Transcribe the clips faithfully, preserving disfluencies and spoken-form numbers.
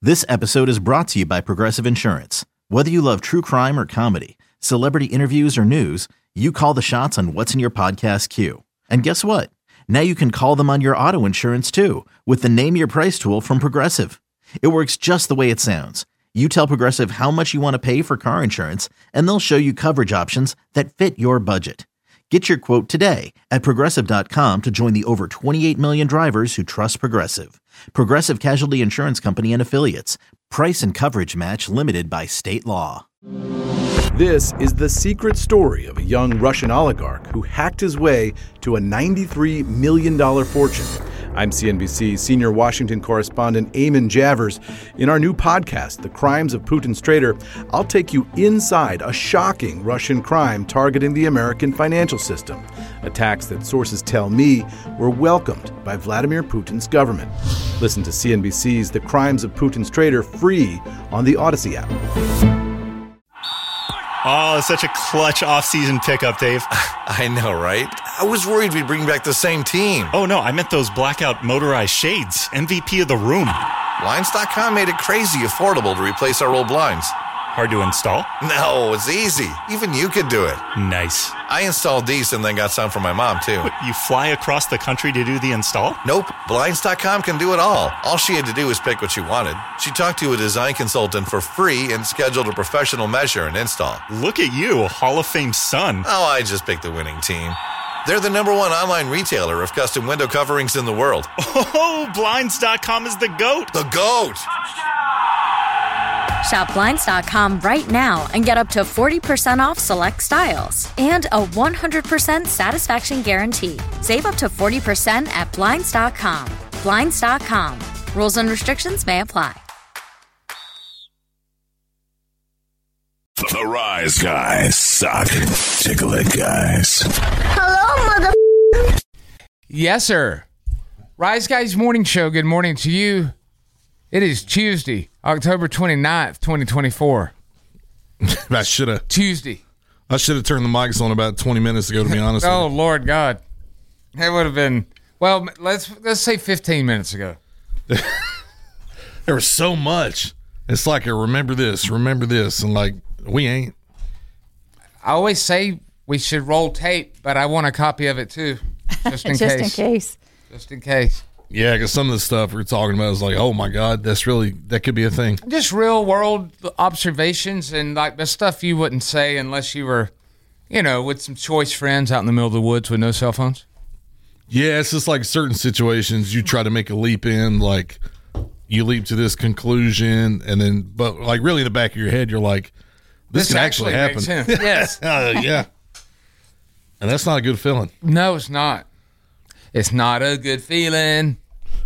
This episode is brought to you by Progressive Insurance. Whether you love true crime or comedy, celebrity interviews or news, you call the shots on what's in your podcast queue. And guess what? Now you can call them on your auto insurance too with the Name Your Price tool from Progressive. It works just the way it sounds. You tell Progressive how much you want to pay for car insurance, and they'll show you coverage options that fit your budget. Get your quote today at Progressive dot com to join the over twenty-eight million drivers who trust Progressive. Progressive Casualty Insurance Company and Affiliates. Price and coverage match limited by state law. This is the secret story of a young Russian oligarch who hacked his way to a ninety-three million dollars fortune. I'm C N B C senior Washington correspondent Eamon Javers. In our new podcast, The Crimes of Putin's Traitor, I'll take you inside a shocking Russian crime targeting the American financial system. Attacks that sources tell me were welcomed by Vladimir Putin's government. Listen to C N B C's The Crimes of Putin's Traitor free on the Odyssey app. Oh, such a clutch off-season pickup, Dave. I know, right? I was worried we'd bring back the same team. Oh, no, I meant those blackout motorized shades. M V P of the room. Blinds dot com made it crazy affordable to replace our old blinds. Hard to install? No, it's easy. Even you could do it. Nice. I installed these and then got some for my mom, too. What, you fly across the country to do the install? Nope. Blinds dot com can do it all. All she had to do was pick what she wanted. She talked to a design consultant for free and scheduled a professional measure and install. Look at you, a Hall of Fame son. Oh, I just picked the winning team. They're the number one online retailer of custom window coverings in the world. Oh, Blinds dot com is the GOAT. The GOAT! Shop Blinds dot com right now and get up to forty percent off select styles and a one hundred percent satisfaction guarantee. Save up to forty percent at Blinds dot com. Blinds dot com. Rules and restrictions may apply. The Rise Guys suck. Tickle it, guys. Hello, mother. Yes, sir. Rise Guys Morning Show. Good morning to you. It is Tuesday, October twenty-ninth, twenty twenty-four. I should have Tuesday. I should have turned the mics on about twenty minutes ago, to be honest. Oh, with you. Lord God. It would have been, well, let's let's say fifteen minutes ago. There was so much. It's like, a remember this, remember this, and like, we ain't. I always say we should roll tape, but I want a copy of it too, just in Just case. in case. Just in case. Yeah, because some of the stuff we're talking about is like, oh my God, that's really, that could be a thing. Just real world observations and like the stuff you wouldn't say unless you were, you know, with some choice friends out in the middle of the woods with no cell phones. Yeah, it's just like certain situations you try to make a leap in, like you leap to this conclusion, and then, but like really in the back of your head, you're like, this, This can actually, actually happen. makes sense. Yes. Uh, yeah. And that's not a good feeling. No, it's not. It's not a good feeling.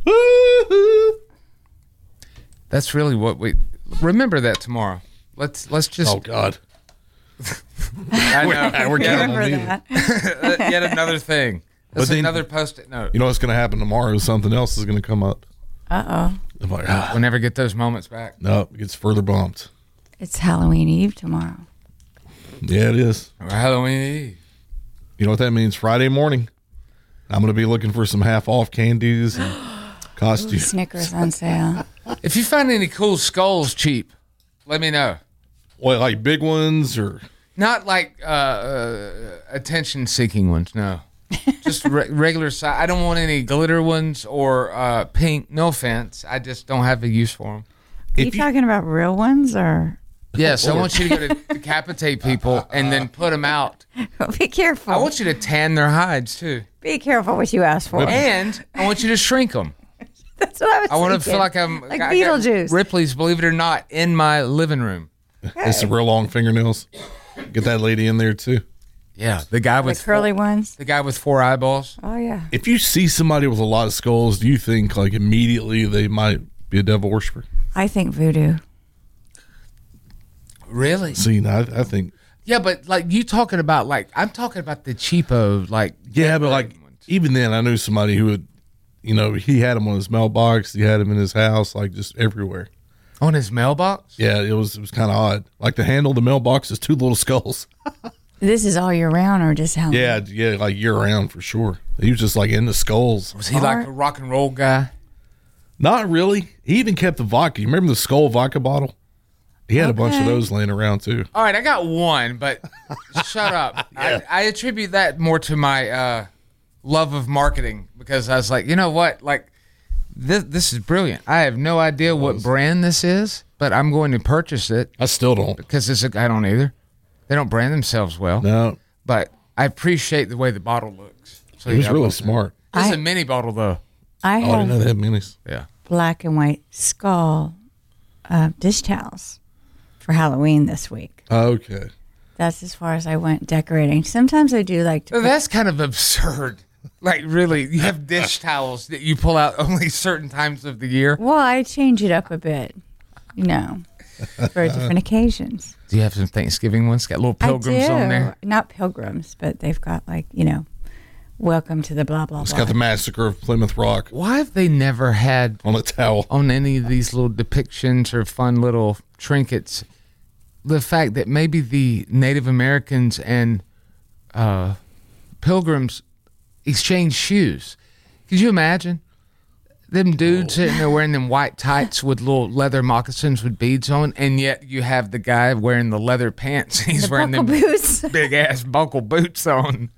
That's really what we remember that tomorrow. Let's let's just. Oh God. I know. We're counting Remember on that. Uh, Yet another thing. That's then- another post-it note. You know what's going to happen tomorrow? Something else is going to come up. Uh-oh. I'm like, ah, We'll never get those moments back. no, it gets further bumped. It's Halloween Eve tomorrow. Yeah, it is. Or Halloween Eve. You know what that means? Friday morning. I'm going to be looking for some half off candies and costumes. Snickers on sale. If you find any cool skulls cheap, let me know. What, like big ones or? Not like uh, uh, attention-seeking ones, no. Just re- regular size. I don't want any glitter ones or uh, pink. No offense. I just don't have a use for them. Are you talking about real ones or? Yes, I want you to go to decapitate people and then put them out. Be careful. I want you to tan their hides, too. Be careful what you ask for. And I want you to shrink them. That's what I was I want to thinking. feel like I'm Like I got Beetlejuice. Ripley's, believe it or not, in my living room. It's some real long fingernails. Get that lady in there too. Yeah, the guy The with curly four, ones. the guy with four eyeballs. Oh, yeah. If you see somebody with a lot of skulls, do you think like immediately they might be a devil worshiper? I think voodoo. Really? See, I, I think. Yeah, but like you talking about like I'm talking about the cheapo like Yeah, but like ones. even then, I knew somebody who would, you know, he had them on his mailbox. He had them in his house, like just everywhere. On his mailbox? Yeah, it was it was kind of odd. Like the handle of the mailbox is two little skulls. This is all year round or just Halloween? Yeah, yeah, like year round for sure. He was just like into skulls. Was he like a rock and roll guy? Not really. He even kept the vodka. You remember the Skull vodka bottle? He had a bunch of Okay. those laying around too. All right, I got one, but shut up. I, I attribute that more to my uh, love of marketing because I was like, you know what? Like, this this is brilliant. I have no idea what brand this is, but I'm going to purchase it I still don't. because it's a, I don't either. They don't brand themselves well. No, But I appreciate the way the bottle looks. So he was yeah, really well, smart. This is I- a mini bottle, though. I Oh, I didn't know have they had minis. Yeah. black and white skull uh, dish towels for Halloween this week. Okay. That's as far as I went decorating. Sometimes I do like to. Well, put- that's kind of absurd. Like, really, you have dish towels that you pull out only certain times of the year. well, I change it up a bit, you know, for different occasions. Do you have some Thanksgiving ones? Got little pilgrims I do. on there? Not pilgrims, but they've got like, you know, welcome to the blah, blah, It's blah. got the massacre of Plymouth Rock Why have they never had on a towel. on any of these little depictions or fun little trinkets the fact that maybe the Native Americans and uh, pilgrims exchange shoes? Could you imagine them dudes sitting there wearing them white tights with little leather moccasins with beads on, and yet you have the guy wearing the leather pants. He's The wearing them buckle boots. big ass buckle boots on.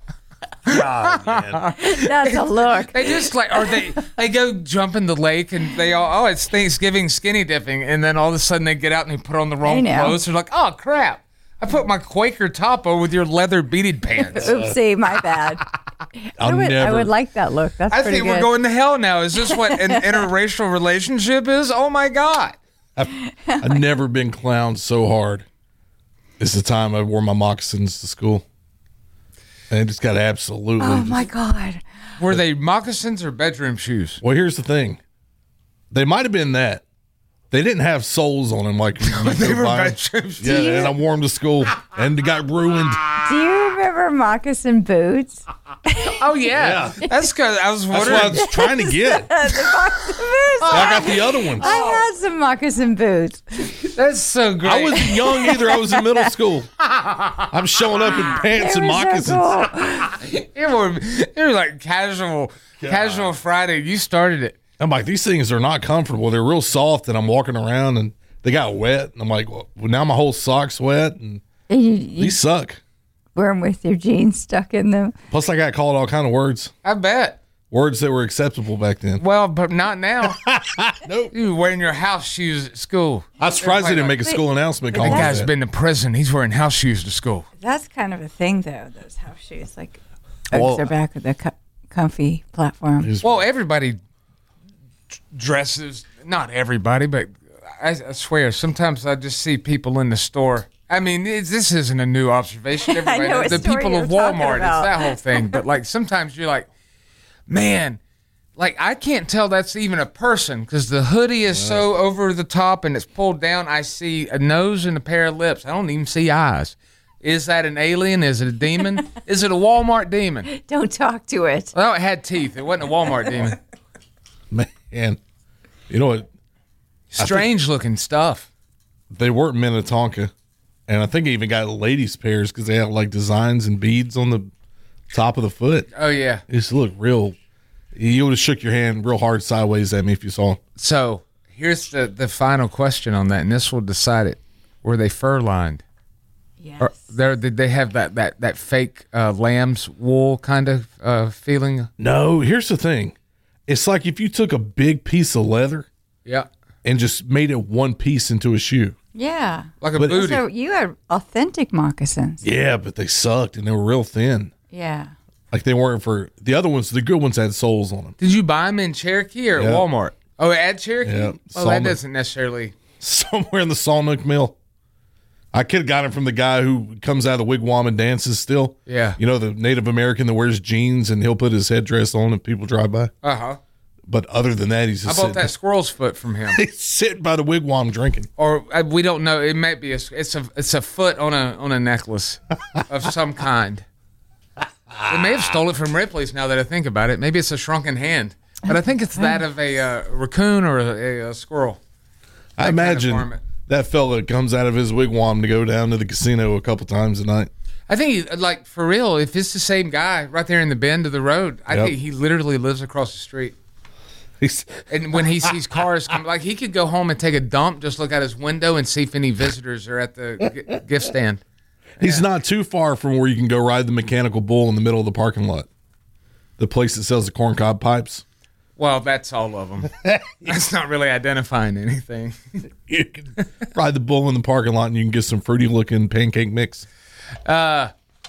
That's a look. They just like, or they they go jump in the lake and they all, oh, it's Thanksgiving skinny dipping, and then all of a sudden they get out and they put on the wrong I know. clothes. They're like, oh crap, I put my Quaker top on with your leather beaded pants. Oopsie, my bad. I'll I would, never. I would like that look. That's I pretty think good. we're going to hell now. Is this what an interracial relationship is? Oh my god. I've never been clowned so hard. It's the time I wore my moccasins to school. And it just got absolutely. Oh my God. Were they moccasins or bedroom shoes? Well, here's the thing. They might have been that. They didn't have soles on them like you They could were buy 'em. bedroom shoes. Yeah, and I wore them to school, and it got ruined. Do you remember moccasin boots? Oh yeah, that's because I was That's wondering. what I was trying to get. the moccasin boots. I got the other ones. I had some moccasin boots. That's so great. I wasn't young either. I was in middle school. I'm showing up in pants They and were moccasins. so cool. It were, it were like casual, casual Friday. You started it. I'm like, these things are not comfortable. They're real soft, and I'm walking around, and they got wet. And I'm like, well, now my whole sock's wet, and And you, you these suck. wear them with your jeans stuck in them. Plus, I got called all kind of words, I bet. words that were acceptable back then. Well, but not now. Nope. You were wearing your house shoes at school. I was surprised they didn't make a school announcement That calling guy's that. been to prison. He's wearing house shoes to school. That's kind of a thing, though, those house shoes. Like, Uggs Well- are back with the co- comfy platform. His- Well, everybody dresses. Not everybody, but I, I swear, sometimes I just see people in the store. I mean, it's, this isn't a new observation. Everybody, know what the store people you're of talking Walmart, it's about. that whole thing. But like sometimes you're like, man, like I can't tell that's even a person because the hoodie is so over the top and it's pulled down. I see a nose and a pair of lips. I don't even see eyes. Is that an alien? Is it a demon? Is it a Walmart demon? Don't talk to it. Well, it had teeth. It wasn't a Walmart demon. Man, you know what? Strange looking stuff. They weren't Minnetonka, and I think I even got ladies' pairs because they had like designs and beads on the top of the foot. Oh yeah. It just looked real. You would have shook your hand real hard sideways at me if you saw. 'em. So here's the, the final question on that, and this will decide it. Were they fur lined? Yes. Or there did they have that that that fake uh, lamb's wool kind of uh, feeling? No, here's the thing. It's like if you took a big piece of leather Yeah, and just made it one piece into a shoe. Yeah. like a But- booty. So you had authentic moccasins. Yeah, but they sucked and they were real thin. Yeah. Like they weren't for the other ones. The good ones had soles on them. Did you buy them in Cherokee or at Yeah. Walmart? Oh, at Cherokee. Yeah, Well, that Sawmill. doesn't necessarily. Somewhere in the Sawnook Mill. I could have got it from the guy who comes out of the wigwam and dances still. Yeah. You know, the Native American that wears jeans and he'll put his headdress on and people drive by. Uh huh. But other than that, he's I just bought sitting, that squirrel's foot from him. he's sitting by the wigwam drinking. Or uh, we don't know. It might be a. It's a. It's a foot on a on a necklace of some kind. They may have stole it from Ripley's. Now that I think about it, maybe it's a shrunken hand, but I think it's that of a uh, raccoon or a, a, a squirrel. I That kind of imagine varmint. that fella comes out of his wigwam to go down to the casino a couple times a night. I think, he, like for real, if it's the same guy right there in the bend of the road, I Yep. think he literally lives across the street. And when he sees cars come, like he could go home and take a dump, just look out his window and see if any visitors are at the g- gift stand. He's yeah. not too far from where you can go ride the mechanical bull in the middle of the parking lot. The place that sells the corncob pipes. Well, that's all of them. That's not really identifying anything. You can ride the bull in the parking lot and you can get some fruity looking pancake mix. Uh,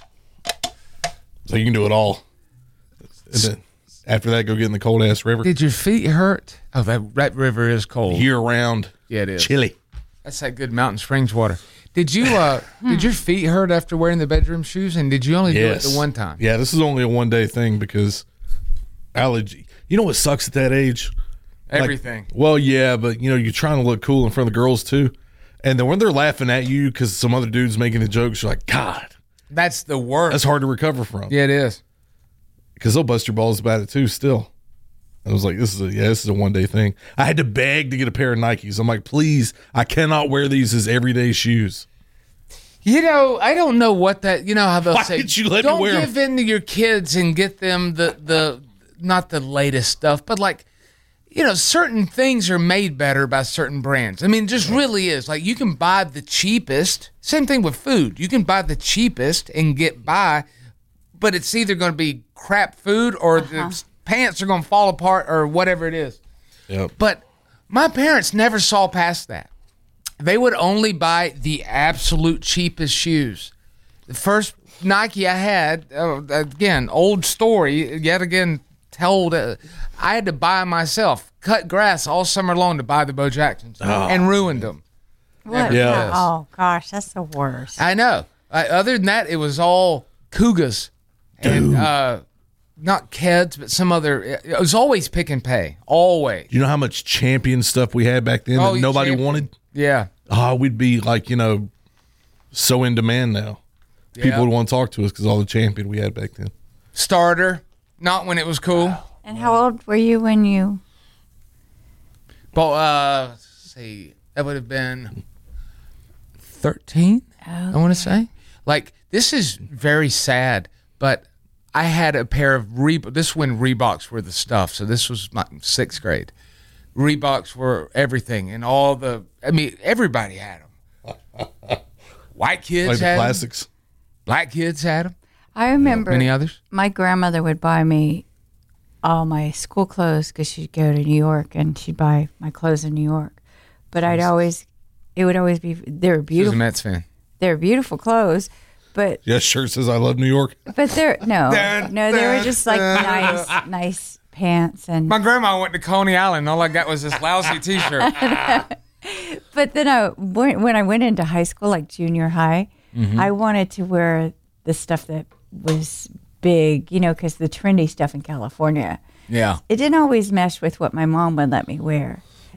so you can do it all. And then after that, go get in the cold ass river. Did your feet hurt? Oh, that, that river is cold. Year round. Yeah, it is. Chilly. That's that good Mountain Springs water. Did you uh did your feet hurt after wearing the bedroom shoes, and did you only yes. do it the one time? Yeah, this is only a one day thing because allergy. You know what sucks at that age? Everything. Like, well, yeah, but you know you're trying to look cool in front of the girls too, and then when they're laughing at you because some other dude's making the jokes, you're like, God, that's the worst. That's hard to recover from. Yeah, it is. Because they'll bust your balls about it too. Still, I was like, this is a yeah, this is a one day thing. I had to beg to get a pair of Nikes. I'm like, please, I cannot wear these as everyday shoes. You know, I don't know what that. You know how they'll Why say, did you let don't me wear give them? in to your kids and get them the the not the latest stuff, but like, you know, certain things are made better by certain brands. I mean, it just really is. Like you can buy the cheapest. Same thing with food. You can buy the cheapest and get by, but it's either going to be crap food or uh-huh. the pants are going to fall apart or whatever it is. Yep. But my parents never saw past that. They would only buy the absolute cheapest shoes. The first Nike I had, uh, again, old story, yet again told, uh, I had to buy myself, cut grass all summer long to buy the Bo Jacksons oh. and ruined them. What? Yeah. Oh, gosh, that's the worst. I know. Uh, other than that, it was all Cougars. And, uh, not Keds, but some other. It was always Pick and Pay. Always. You know how much champion stuff we had back then oh, that nobody champion. wanted? Yeah. Oh, we'd be like, you know, so in demand now. Yeah. People would want to talk to us because all the champion we had back then. Starter, not when it was cool. And how old were you when you? But, uh, let's see, that would have been thirteen, okay. I want to say. Like, this is very sad, but I had a pair of Reebok. This is when Reeboks were the stuff. So this was my sixth grade. Reeboks were everything, and all the. I mean, everybody had them. White kids like the had classics. them. Black kids had them. I remember many others. My grandmother would buy me all my school clothes because she'd go to New York and she'd buy my clothes in New York. But I'd always, it would always be they were beautiful. She's a Mets fan. They were beautiful clothes. But yeah, shirt says I love New York. But they're no, no, they were just like nice, nice pants. And my grandma went to Coney Island. All I got was this lousy T-shirt. But then I, when I went into high school, like junior high, mm-hmm. I wanted to wear the stuff that was big, you know, because the trendy stuff in California. Yeah, it didn't always mesh with what my mom would let me wear.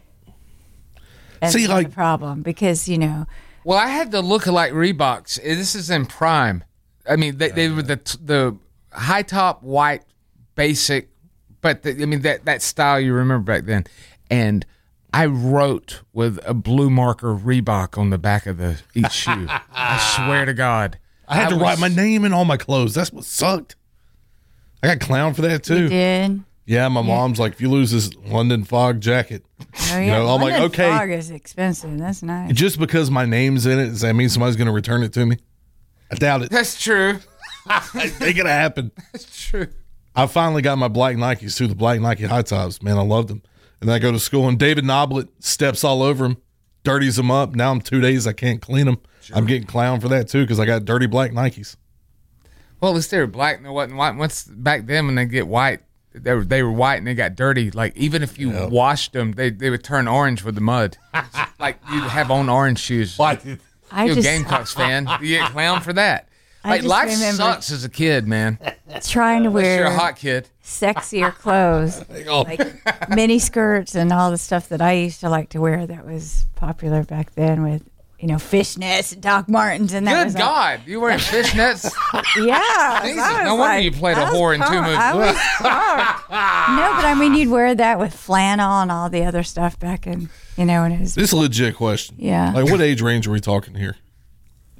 And See, like the problem because you know. Well, I had the lookalike Reeboks. This is in prime. I mean, they, they were the the high top white basic, but the, I mean that that style you remember back then. And I wrote with a blue marker Reebok on the back of the each shoe. I swear to God, I had I to was, write my name in all my clothes. That's what sucked. I got clowned for that too. You did. Yeah, my yeah. mom's like, if you lose this London Fog jacket, oh, yeah. you know, I'm London like, okay. Fog is expensive. That's nice. Just because my name's in it, does that mean somebody's going to return it to me? I doubt it. That's true. It ain't gonna happen. That's true. I finally got my black Nikes too, the black Nike high tops. Man, I loved them. And then I go to school, and David Noblet steps all over them, dirties them up. Now I'm two days I can't clean them. Sure. I'm getting clowned for that too because I got dirty black Nikes. Well, at least they were black and they wasn't white. Once back then, when they get white. They were they were white and they got dirty. Like even if you yep. washed them, they, they would turn orange with the mud. Like you'd have on orange shoes. What? I You're just, a Gamecocks fan. You get clowned for that. I Like just life remember sucks as a kid, man. Trying to Unless wear you're a hot kid. sexier clothes, like mini skirts and all the stuff that I used to like to wear that was popular back then with. You know, fishnets and Doc Martens and that. Good was God, all... you wearing fishnets? Yeah. Jesus, no wonder like, you played a whore in two movies. I was No, but I mean, you'd wear that with flannel and all the other stuff back in, you know, when it was. This is a legit question. Yeah. Like, what age range are we talking here?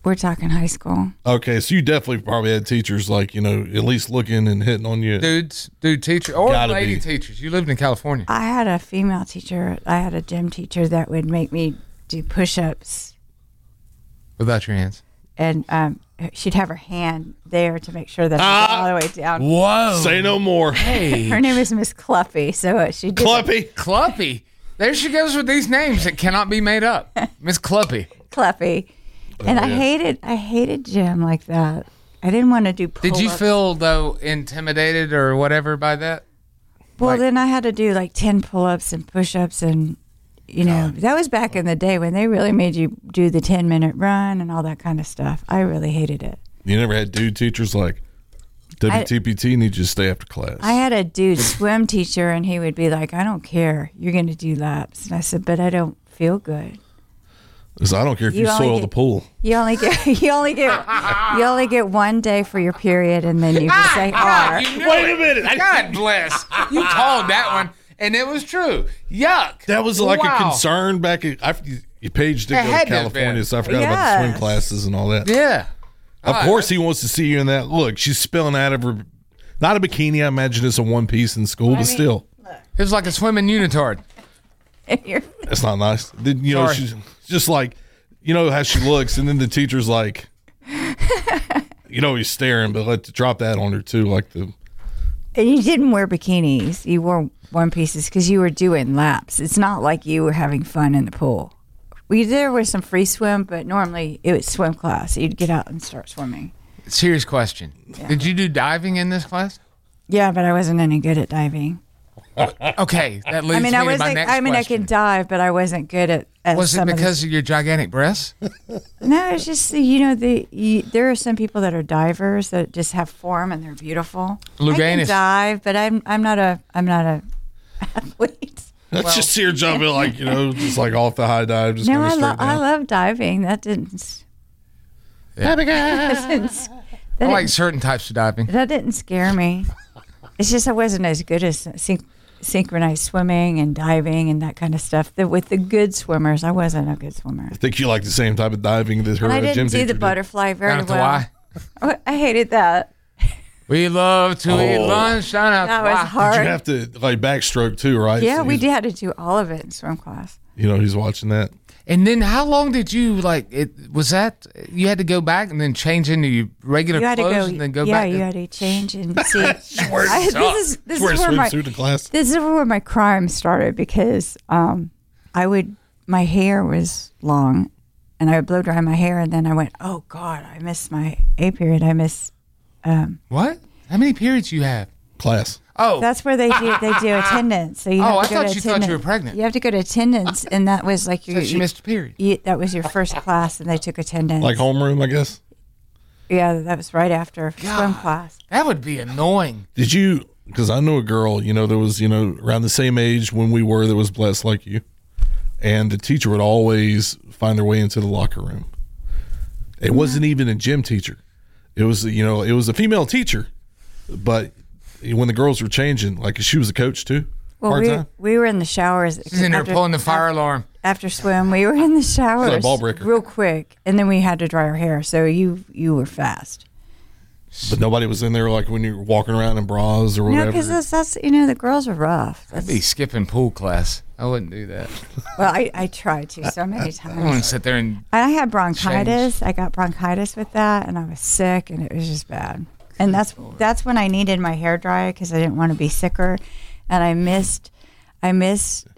We're talking high school. Okay, so you definitely probably had teachers like, you know, at least looking and hitting on you. Dudes, dude teacher, or Gotta lady be. teachers. You lived in California. I had a female teacher. I had a gym teacher that would make me do push-ups, Without your hands. and um, she'd have her hand there to make sure that Ah. I got all the way down. Whoa. Say no more. Hey. Her name is Miss Cluffy, so uh, she did Cluppy. Cluppy. There she goes with these names that cannot be made up. Miss Cluppy. Cluffy, and I yeah. hated I hated gym like that. I didn't want to do. Did you pull-ups. feel, though, intimidated or whatever by that? Well, like- then I had to do like ten pull-ups and push-ups, and you know that was back in the day when they really made you do the ten-minute run and all that kind of stuff. I really hated it. You never had dude teachers like W T P T need you to stay after class. I had a dude swim teacher, and he would be like, "I don't care, you're going to do laps," and I said, "But I don't feel good." Because I don't care if you, You only soil get- the pool. You only get you only get you only get one day for your period, and then you can say R. You knew Wait it. a minute. I- God bless. You called that one, and it was true. Yuck. That was like Wow. a concern back at, I, you Paige did It go had to to have California, been. so I forgot about the swim Yes. classes and all that. Yeah. Of Oh, course, he wants to see you in that. Look, she's spilling out of her, not a bikini. I imagine it's a one piece in school, but still, It was like a swimming unitard. You're- that's not nice. Then, you know, Sorry. she's just like, you know how she looks, and then the teacher's like, you know, he's staring, but let drop that on her too, like the. And you didn't wear bikinis. You wore one pieces because you were doing laps. It's not like you were having fun in the pool. We there was some free swim, but normally it was swim class. You'd get out and start swimming. Serious question. Did you do diving in this class? Yeah, but I wasn't any good at diving. Okay, that leads I mean, me I to my wasn't. next I mean, question. I can dive, but I wasn't good at. at Was it some of the- because of your gigantic breasts? No, it's just you know the you, there are some people that are divers that just have form and they're beautiful. I Luganis. can dive, but I'm I'm not a I'm not a athlete. That's just your job, like, you know, just like off the high dive, just No, kind of I straight love I down. love diving. That didn't. Yeah. that didn't, that I like didn't- certain types of diving. that didn't scare me. It's just I wasn't as good as syn- synchronized swimming and diving and that kind of stuff. The, with the good swimmers, I wasn't a good swimmer. I think you like the same type of diving that her And I uh, gym didn't do teacher the did. butterfly very Down at the well. Y. I hated that. We love to eat Oh. lunch down at That the was Y. hard. Did you have to like backstroke too, right? Yeah, So we he's- did had to do all of it in swim class. You know, he's watching that. And then how long did you like it was that you had to go back and then change into your regular You had to clothes go, and then go yeah, back you to- had to change and see. wears I- socks. this is this She wears is where my swimsuit to class. this is where my crime started because um, I would my hair was long, and I would blow dry my hair, and then I went, oh God, I missed my A period. I miss. Um, What? How many periods you have? Class. Oh, That's where they do they do attendance. So you Oh, have I to go thought to you thought you attendance. were pregnant. You have to go to attendance, and that was like your so she missed a period. you, that was your first class, and they took attendance. Like homeroom, I guess. Yeah, that was right after swim God. class. That would be annoying. Did you? Because I know a girl, you know, that was, you know, around the same age when we were, that was blessed like you. And the teacher would always find their way into the locker room. It wasn't even a gym teacher. It was, you know, it was a female teacher. But when the girls were changing, like she was a coach too. Well, Hard we, time. we were in the showers. She's in there after- pulling the fire alarm. After swim, we were in the showers ball breaker. real quick, and then we had to dry our hair. So you you were fast. But nobody was in there like when you were walking around in bras or No, whatever. because that's, that's you know the girls are rough. I'd That's, be skipping pool class. I wouldn't do that. well, I, I tried to so many I wouldn't times. sit there and I had bronchitis. I got bronchitis with that, and I was sick, and it was just bad. And that's that's when I needed my hair dry because I didn't want to be sicker, and I missed I missed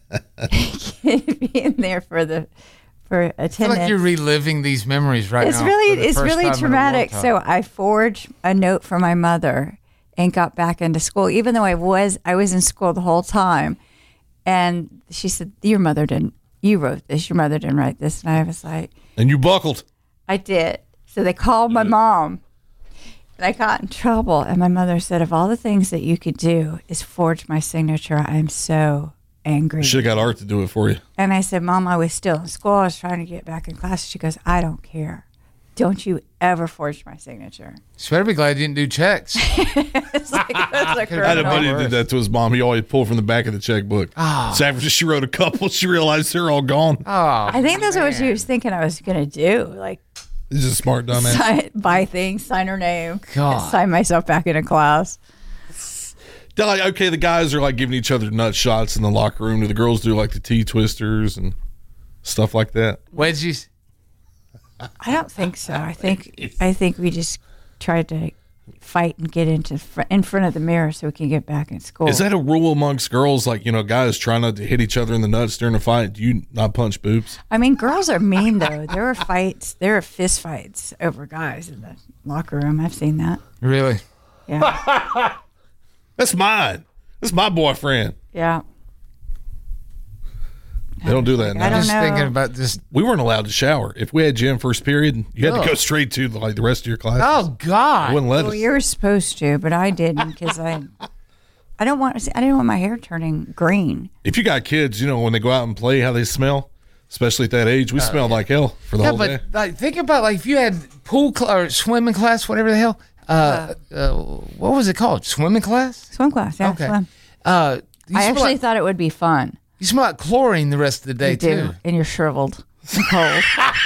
being there for the for I feel attendance. like you're reliving these memories right it's now. really for the it's first really time in a long traumatic. time. So I forged a note for my mother and got back into school, even though I was I was in school the whole time. And she said, "Your mother didn't. You wrote this. Your mother didn't write this." And I was like, and you buckled. "I did." So they called my mom, and I got in trouble. And my mother said, "Of all the things that you could do, is forge my signature. I'm so angry." Should have got Art to do it for you. And I said, "Mom, I was still in school. I was trying to get back in class." She goes, "I don't care. Don't you ever forge my signature." You better be glad you didn't do checks. It's like, that's like I had a no buddy that worse. did that to his mom. He always pulled from the back of the checkbook. Oh. So after she wrote a couple, she realized they're all gone. Oh, I think that's what she man. was thinking I was going to do. Like, He's a smart dumbass. Sign, buy things, sign her name, God. sign myself back into class. They're like, okay, the guys are like giving each other nut shots in the locker room. Do the girls do like the T twisters and stuff like that? Wedgies. I don't think so. I think I think we just tried to fight and get into fr- in front of the mirror so we can get back in school. Is that a rule amongst girls? Like, you know, guys trying not to hit each other in the nuts during a fight. Do you not punch boobs? I mean, girls are mean though. There are fights. There are fist fights over guys in the locker room. I've seen that. Really? Yeah. That's mine. That's my boyfriend. Yeah. They don't do that now. I don't Just know. thinking about this. We weren't allowed to shower. If we had gym first period, you had Ugh. to go straight to like the rest of your classes. Oh They God. wouldn't let Well, us. you were supposed to, but I didn't because I, I don't want. I didn't want my hair turning green. If you got kids, you know, when they go out and play, how they smell, especially at that age, we smelled like hell for the Yeah, whole but day. like, think about like if you had pool cl- or swimming class, whatever the hell. Uh, uh, what was it called? Swimming class? Swim class, yeah. Okay. Swim. Uh, you I smell actually like, thought it would be fun. you smell like chlorine the rest of the day You do, too. and you're shriveled and cold.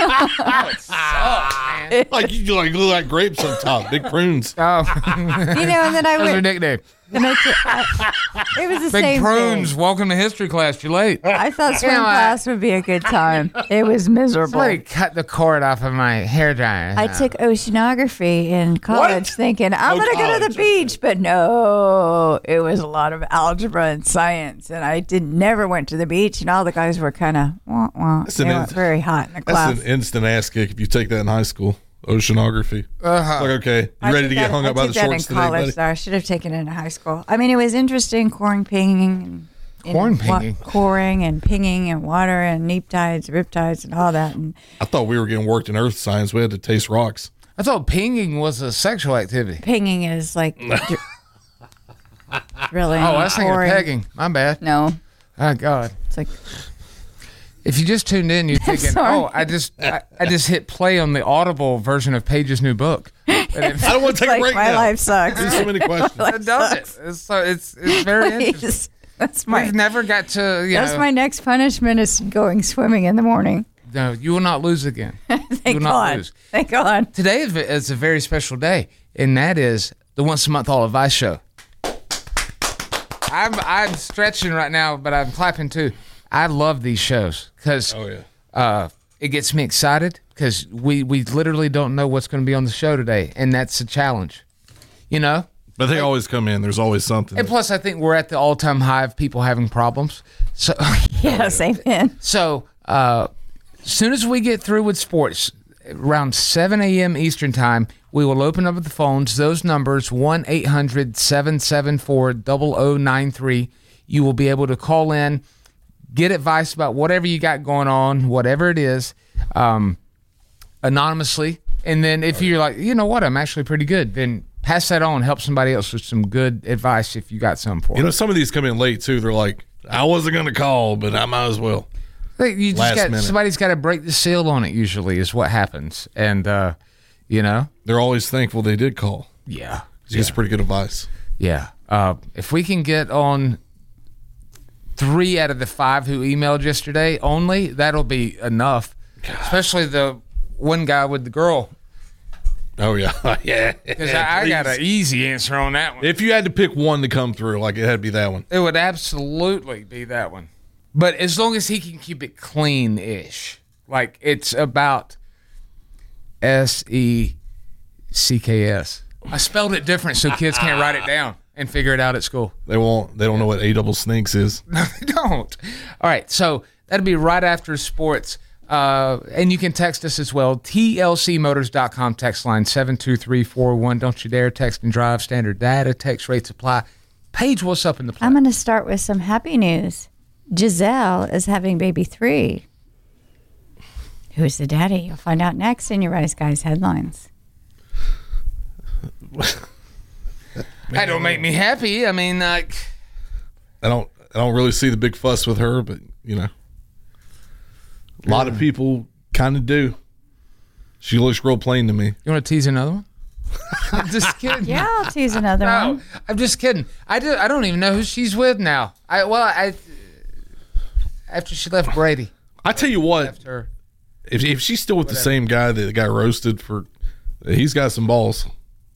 Like you like look like grapes on top, big prunes. Oh, You know, and then I that was her went. nickname. And I t- I, it was the Big same prunes. thing. Welcome to history class. You're late. I thought swim You know, I- class would be a good time. It was miserable. Somebody cut the cord off of my hair dryer. I took oceanography in college thinking, I'm Oh, going to go to college, the beach. But no, it was a lot of algebra and science. And I did never went to the beach. And all the guys were kind of, wah, wah. That's They an weren't ins- very hot in the That's class. an instant ass kick if you take that in high school. Oceanography. Uh-huh. Like, okay, you I ready took to get that- hung I up by took the that shorts in today, college, buddy? though. I should have taken it in high school. I mean, it was interesting, coring, pinging. And, and Corn wa- pinging? coring and pinging and water and neap tides, rip tides and all that. And I thought we were getting worked in earth science. We had to taste rocks. I thought pinging was a sexual activity. pinging is like d- really. Oh, I was thinking of coring. pegging. My bad. No, Oh God. it's like If you just tuned in, you're thinking, Sorry. "Oh, I just, I, I just hit play on the Audible version of Paige's new book." And it, I don't want to take like a break my now. life sucks. There's so many questions. it does it. It's, so it's, it's very interesting. Please. That's my We've never got to, you that's know. my next punishment is going swimming in the morning. No, you will not lose again. you will Thank not God. lose. Thank God. Today is is a very special day, and that is the once a month All Advice show. I'm I'm stretching right now, but I'm clapping too. I love these shows because Oh, yeah. uh, it gets me excited because we, we literally don't know what's going to be on the show today, and that's a challenge, you know? But they always come in. There's always something. And plus, I think we're at the all-time high of people having problems. So, Yes, amen. so uh, as soon as we get through with sports, around seven a.m. Eastern time, we will open up the phones. Those numbers, one eight hundred seven seven four zero zero nine three. You will be able to call in, get advice about whatever you got going on, whatever it is, um, anonymously. And then if you're like, you know what, I'm actually pretty good, then pass that on. Help somebody else with some good advice if you got some for You them. know, some of these come in late, too. They're like, I wasn't going to call, but I might as well. Like, you just Last got, minute. somebody's got to break the seal on it, usually, is what happens. And, uh, you know? They're always thankful they did call. Yeah. She gets pretty good advice. Yeah. Uh, if we can get on three out of the five who emailed yesterday only, that'll be enough. God. Especially the one guy with the girl. Oh, yeah. yeah. Because I, I got an easy answer on that one. If you had to pick one to come through, like, it had to be that one. It would absolutely be that one. But as long as he can keep it clean-ish. Like, it's about S E C K S. I spelled it different so kids can't write it down and figure it out at school. They won't. They don't know what A double snakes is. No, they don't. All right, so that'll be right after sports. Uh, and you can text us as well. T L C motors dot com text line seven two three four one. Don't you dare text and drive. Standard data. Text rates apply. Paige, what's up in the play? I'm going to start with some happy news. Giselle is having baby three. Who's the daddy? You'll find out next in your Rise Guys headlines. That don't make me happy. I mean, like, I don't. I don't really see the big fuss with her, but you know, a lot of people kind of do. She looks real plain to me. you want to tease another one? I'm just kidding. Yeah, I'll tease another No, one. I'm just kidding. I do. I don't even know who she's with now. I well, I after she left Brady, I tell you what, left her. If, if she's still with Whatever. the same guy that got roasted for, he's got some balls.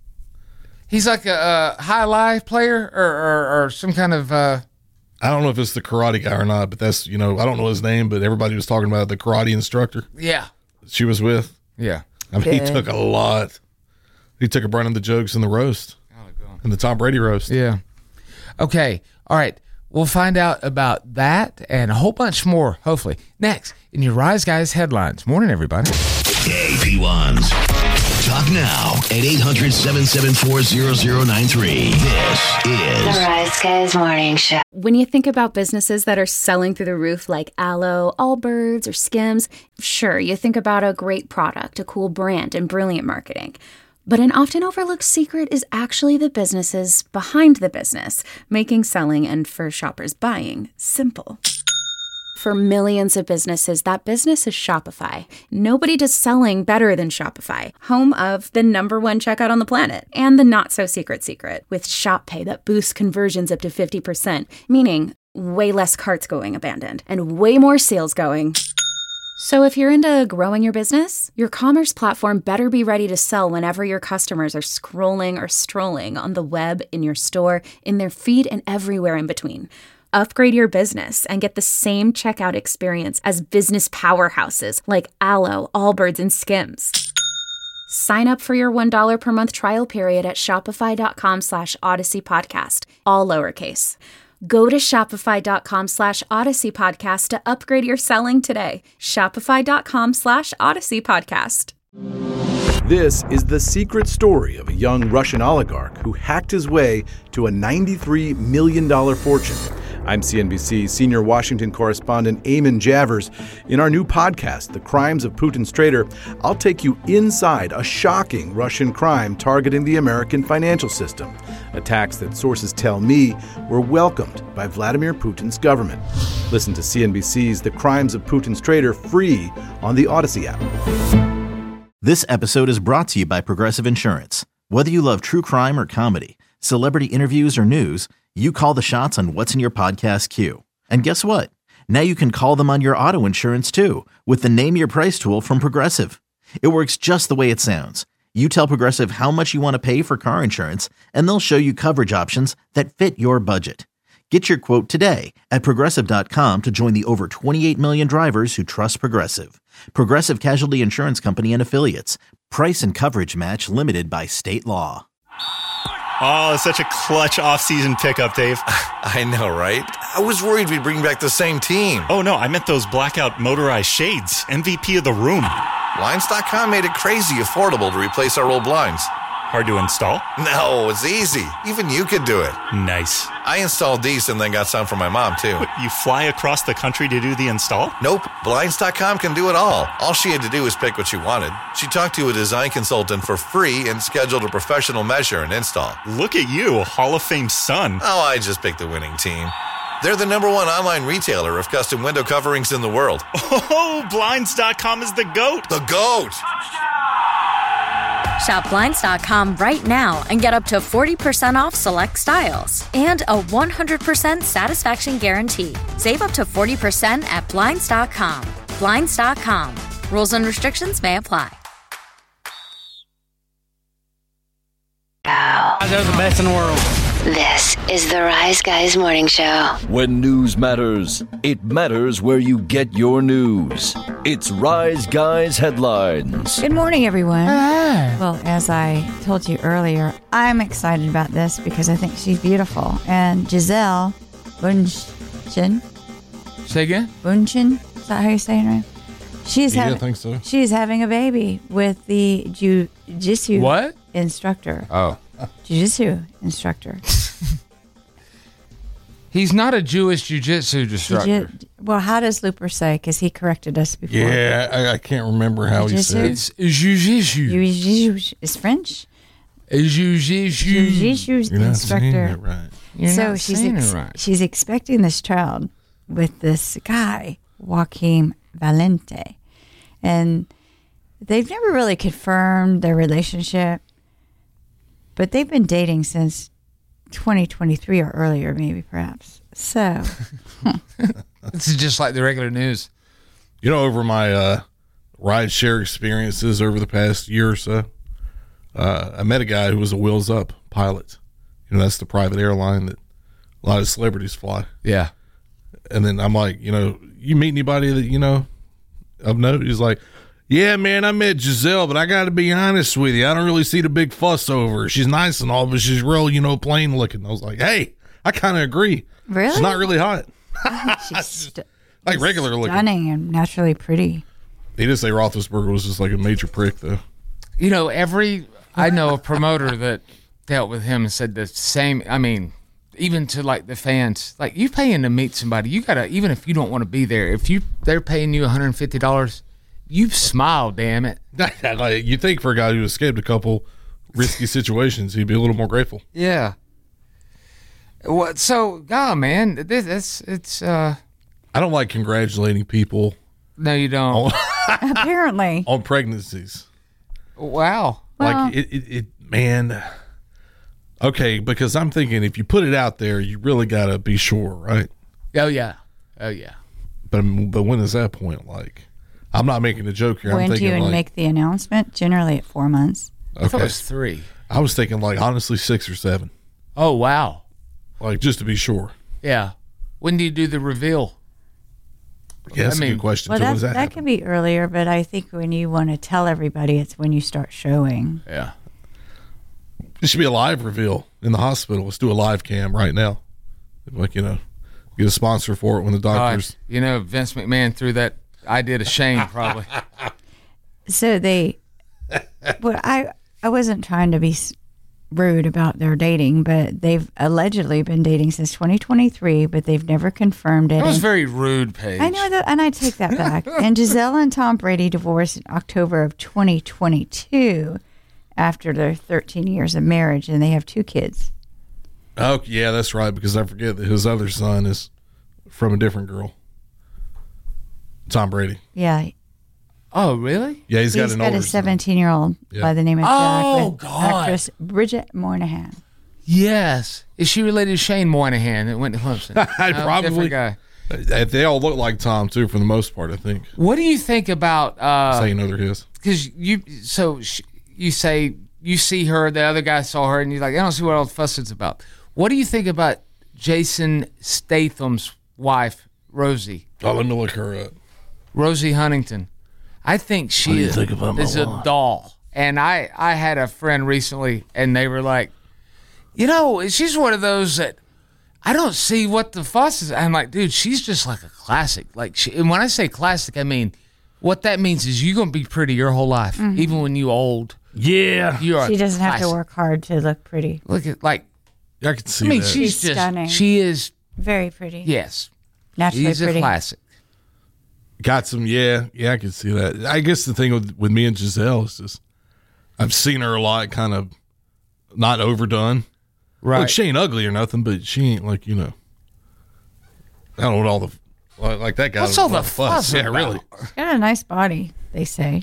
He's like a, a high life player or, or, or some kind of. Uh... I don't know if it's the karate guy or not, but that's, you know, I don't know his name, but everybody was talking about the karate instructor. Yeah. She was with. Yeah. I mean, yeah. he took a lot. He took a run in the jokes in the roast. Oh, in the Tom Brady roast. Yeah. Okay. All right. We'll find out about that and a whole bunch more, hopefully, next in your Rise Guys headlines. Morning, everybody. Hey, P ones. Talk now at eight hundred, seven seven four, zero zero nine three. This is the Rise Guys Morning Show. When you think about businesses that are selling through the roof like Aloe, Allbirds, or Skims, sure, you think about a great product, a cool brand, and brilliant marketing. But an often overlooked secret is actually the businesses behind the business, making selling and for shoppers buying simple. For millions of businesses, that business is Shopify. Nobody does selling better than Shopify, home of the number one checkout on the planet, and the not-so-secret secret, with Shop Pay that boosts conversions up to fifty percent, meaning way less carts going abandoned, and way more sales going. So if you're into growing your business, your commerce platform better be ready to sell whenever your customers are scrolling or strolling on the web, in your store, in their feed, and everywhere in between. Upgrade your business and get the same checkout experience as business powerhouses like Aloe, Allbirds, and Skims. Sign up for your one dollar per month trial period at shopify.com slash Odyssey Podcast, all lowercase. Go to shopify.com slash Odyssey Podcast to upgrade your selling today. Shopify.com slash Odyssey Podcast. This is the secret story of a young Russian oligarch who hacked his way to a ninety-three million dollars fortune. I'm C N B C senior Washington correspondent Eamon Javers. In our new podcast, The Crimes of Putin's Traitor, I'll take you inside a shocking Russian crime targeting the American financial system. Attacks that sources tell me were welcomed by Vladimir Putin's government. Listen to C N B C's The Crimes of Putin's Traitor free on the Odyssey app. This episode is brought to you by Progressive Insurance. Whether you love true crime or comedy, celebrity interviews or news, you call the shots on what's in your podcast queue. And guess what? Now you can call them on your auto insurance too with the Name Your Price tool from Progressive. It works just the way it sounds. You tell Progressive how much you want to pay for car insurance, and they'll show you coverage options that fit your budget. Get your quote today at Progressive dot com to join the over twenty-eight million drivers who trust Progressive. Progressive Casualty Insurance Company and Affiliates. Price and coverage match limited by state law. Oh, it's such a clutch off-season pickup, Dave. I know, right? I was worried we'd bring back the same team. Oh, no, I meant those blackout motorized shades. M V P of the room. Blinds dot com made it crazy affordable to replace our old blinds. Hard to install? No, it's easy. Even you could do it. Nice. I installed these and then got some for my mom, too. What, you fly across the country to do the install? Nope. Blinds dot com can do it all. All she had to do was pick what she wanted. She talked to a design consultant for free and scheduled a professional measure and install. Look at you, a Hall of Fame son. Oh, I just picked the winning team. They're the number one online retailer of custom window coverings in the world. Oh, Blinds dot com is the GOAT. The GOAT! Shop Blinds dot com right now and get up to forty percent off select styles and a one hundred percent satisfaction guarantee. Save up to forty percent at Blinds dot com. Blinds dot com. Rules and restrictions may apply. They're the best in the world. This is the Rise Guys Morning Show. When news matters, it matters where you get your news. It's Rise Guys Headlines. Good morning, everyone. Ah. Well, as I told you earlier, I'm excited about this because I think she's beautiful. And Gisele Bündchen. Say again? Bündchen? Is that how you say it right? She's Yeah, having, I think so. She's having a baby with the jiu-jitsu What? instructor. Oh. Jiu-jitsu instructor. He's not a Jewish jiu-jitsu instructor. Jiu- well, how does Looper say? Because he corrected us before. Yeah, I, I can't remember how he Jiu-jitsu? said it. It's jiu-jitsu. Jiu-jitsu is French. Jiu-jitsu. Jiu-jitsu You're not saying instructor. it right. You're so not she's saying ex- it right. she's expecting this child with this guy, Joaquim Valente, and they've never really confirmed their relationship, but they've been dating since twenty twenty-three or earlier, maybe perhaps. So It's just like the regular news. You know, over my uh, ride share experiences over the past year or so. Uh, I met a guy who was a Wheels Up pilot. You know, that's the private airline that a lot of celebrities fly. Yeah. And then I'm like, you know, you meet anybody that, you know, of note? He's like, yeah, man, I met Giselle, but I got to be honest with you. I don't really see the big fuss over her. She's nice and all, but she's real, you know, plain looking. I was like, hey, I kind of agree. Really? She's not really hot. She's st- like regular looking. Stunning and naturally pretty. He did say Roethlisberger was just like a major prick, though. You know, every I know a promoter that dealt with him and said the same. I mean, even to like the fans, like you paying to meet somebody, you gotta, even if you don't want to be there, if you they're paying you one hundred fifty dollars, you smile, damn it. Like, you think for a guy who escaped a couple risky situations, he'd be a little more grateful. Yeah. What? So, God, man, this it's it's. uh I don't like congratulating people. No, you don't. On, Apparently. on pregnancies. Wow. Well- Like it, it, it, man. Okay, because I'm thinking if you put it out there, you really got to be sure, right? Oh yeah. Oh yeah. But but when is that point? Like, I'm not making a joke here. When I'm do thinking you like, make the announcement? Generally at four months. I thought okay. it was three. I was thinking like honestly six or seven. Oh wow. Like just to be sure. Yeah. When do you do the reveal? Yeah, that's I mean, a good question. Well, too. When that, does that, that happen? can be earlier, but I think when you want to tell everybody, it's when you start showing. Yeah. It should be a live reveal in the hospital. Let's do a live cam right now. Like, you know, get a sponsor for it when the doctors. God, you know, Vince McMahon threw that idea to Shane, probably. So they, well, I I wasn't trying to be s- rude about their dating, but they've allegedly been dating since twenty twenty-three, but they've never confirmed it. That was And- very rude, Paige. I know that, and I take that back. And Giselle and Tom Brady divorced in October of twenty twenty-two after their thirteen years of marriage, and they have two kids. Oh, yeah, that's right, because I forget that his other son is from a different girl. Tom Brady. Yeah. Oh, really? Yeah, he's got He's an got older a son. seventeen-year-old Yeah. by the name of Jack Oh, with God. actress Bridget Moynihan. Yes. Is she related to Shane Moynihan that went to Clemson? I No, probably. different guy. They all look like Tom, too, for the most part, I think. What do you think about? That's how you uh know they're his. Because you, so sh- you say you see her, the other guy saw her, and you're like, I don't see what all the fuss is about. What do you think about Jason Statham's wife, Rosie? Oh, let me look her up. Rosie Huntington. I think she What do you is, think about my is a wife? doll. And I, I had a friend recently, and they were like, you know, she's one of those that I don't see what the fuss is. I'm like, dude, she's just like a classic. Like, she, and when I say classic, I mean, what that means is you're going to be pretty your whole life, Mhm. even when you old. Yeah. You are She doesn't have to classic. work hard to look pretty. Look at, like, I can see I mean, that. she's, She's just, stunning. she is, Very pretty. yes. Naturally She's pretty. a classic. Got some, yeah, yeah, I can see that. I guess the thing with, with me and Giselle is just, I've seen her a lot, kind of not overdone. Right. Like, she ain't ugly or nothing, but she ain't like, you know, I don't know what all the, like, like that guy. What's was all a lot the of fuss. fuss Yeah, about? really. She's got a nice body, they say.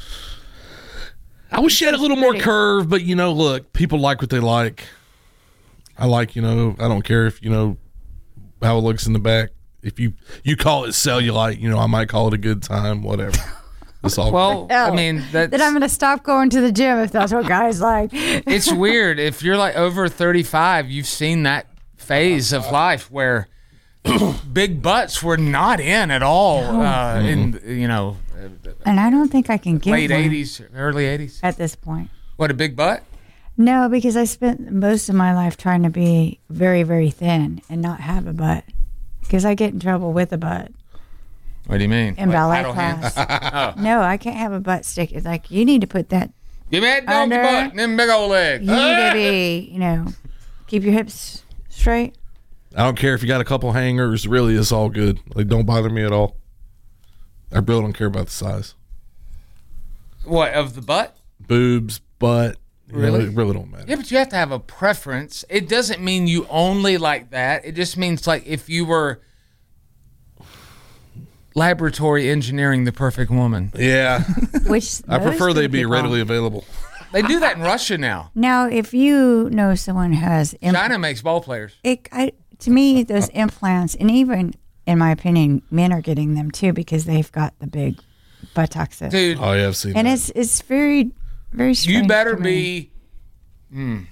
I wish she had a little more curve, but you know, look, people like what they like. I like, you know, I don't care if, you know, how it looks in the back. If you, you call it cellulite, you know, I might call it a good time, whatever. It's all Well, I mean, that's, Then I'm going to stop going to the gym if that's what guys like. it's weird. If you're like over thirty-five, you've seen that phase of life where big butts were not in at all uh, in, you know, And I don't think I can get late one eighties, early eighties. at this point. What, a big butt? No, because I spent most of my life trying to be very, very thin and not have a butt. Because I get in trouble with a butt What do you mean? in What, ballet idle hands? class. Oh. No, I can't have a butt stick. It's like, you need to put that, Give me that donkey Under- butt and them big old legs. you need to be, you know, keep your hips straight. I don't care if you got a couple hangers. Really, it's all good. Like, don't bother me at all. I really don't care about the size. What, of the butt? Boobs, butt. You know, Really? it really don't matter. Yeah, but you have to have a preference. It doesn't mean you only like that. It just means like if you were laboratory engineering the perfect woman. Yeah. Which I those prefer they two be people- readily available. They do that in Russia now. Now, if you know someone who has imp- China makes ball players. it, I, to me, those implants, and even in my opinion, men are getting them too because they've got the big buttocks is. Dude. Oh, yeah, I've seen And that. it's it's very, very strange. You better to me. be. Mm.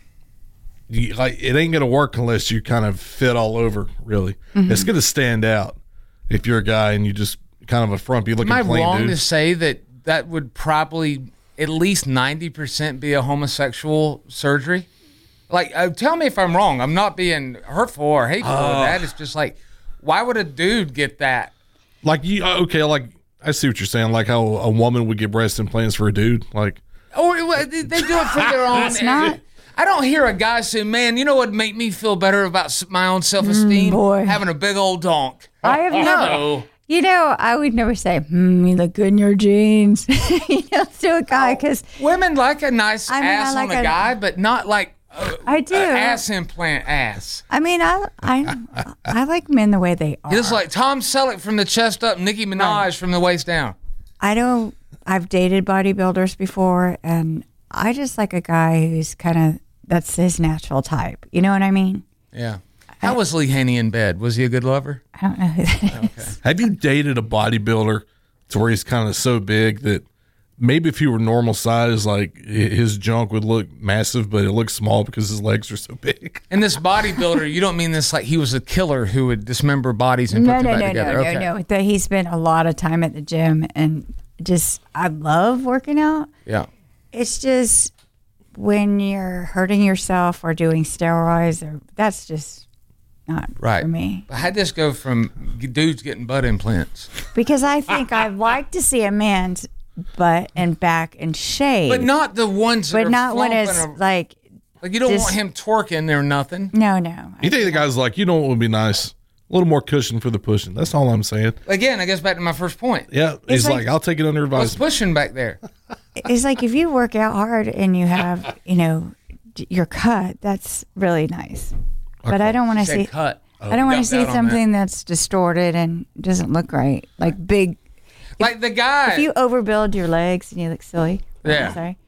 You, like, it ain't gonna work unless you kind of fit all over. Really, Mhm. it's gonna stand out if you're a guy and you just kind of a frumpy looking. Am I plain wrong dude. to say that that would probably at least ninety percent be a homosexual surgery? Like, uh, tell me if I'm wrong. I'm not being hurtful or hateful Uh. with that. It's just like, why would a dude get that? Like you, uh, okay, like I see what you're saying. Like how a woman would get breast implants for a dude. Like, Or uh, they they do it for their own. It's not. I don't hear a guy say, "Man, you know what would make me feel better about s- my own self-esteem? Mm, boy. Having a big old donk." I have never. No. You know, I would never say, hmm, you look good in your jeans. you know, to a guy, because Women like a nice I mean, I ass like on a, a- guy, but not like uh, I do. a ass implant ass. I mean, I, I, I like men the way they are. Just like Tom Selleck from the chest up, Nicki Minaj from the waist down. I don't. I've dated bodybuilders before, and I just like a guy who's kind of that's his natural type. You know what I mean? Yeah. How was Lee Haney in bed? Was he a good lover? I don't know who that is. have you dated a bodybuilder to where he's kind of so big that maybe if he were normal size, like hi- his junk would look massive, but it looks small because his legs are so big? And this bodybuilder, you don't mean this like he was a killer who would dismember bodies and put No, them no, back no, together. no, okay. no, no. That he spent a lot of time at the gym, and just I love working out. Yeah. It's just when you're hurting yourself or doing steroids, or that's just not Right. for me. But how'd this go from g- dudes getting butt implants? Because I think I'd like to see a man's butt and back in shape, But not the ones that but are not when flopping it's ar- like like you don't just- want him twerking or nothing. no, no. You think the guy's like, you know what would be nice? A little more cushion for the pushing. That's all I'm saying. Again, I guess back to my first point. Yeah, he's like- like, I'll take it under What's advisement. pushing back there? It's like if you work out hard and you have, you know, d- your cut. That's really nice. But I don't want to Said see. cut. I don't want Got to see that on something that's distorted and doesn't look right, like big. Like the guy. If you overbuild your legs and you look silly. Yeah. I'm sorry.